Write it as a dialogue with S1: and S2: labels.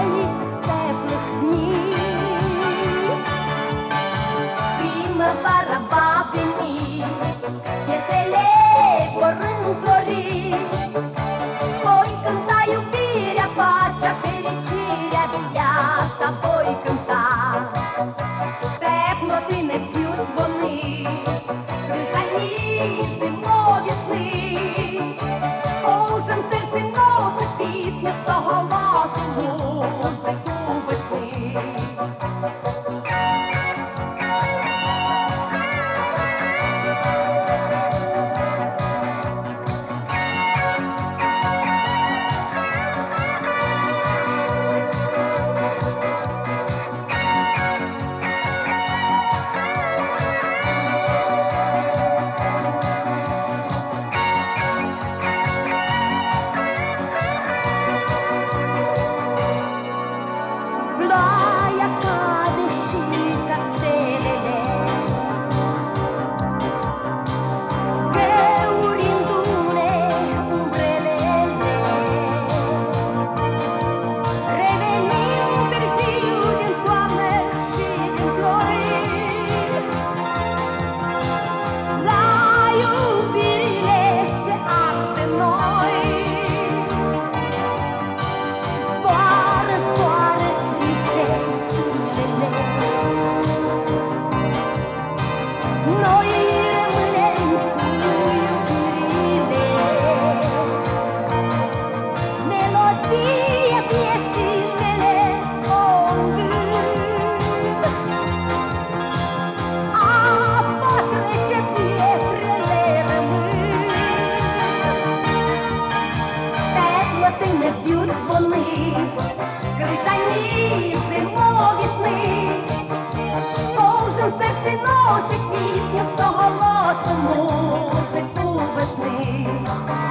S1: неї з теплих днів. Primavera va venire, che lei vorrei florire. Poi canta iubirea, pacea, fericirea, viața voi cânta. Теплоти не б'ють вони, крижані зимові сни. Кожен в серці носить пісню стоголосу, музику весни. Ploaia cade și cad stelele, găurindu-ne umbrelele. Revenim târziu din toamnă și din ploi la iubirile ce ard în noi. Zboară, zboară triste zilele, noi rămânem cu iubirile. Melodia vieții mele o îngând, apa trece, pietrele rămân. Теплоти не б'ють дзвони, крижані зимові сни. Кожен в серці носить пісню стоголосу, музику весни.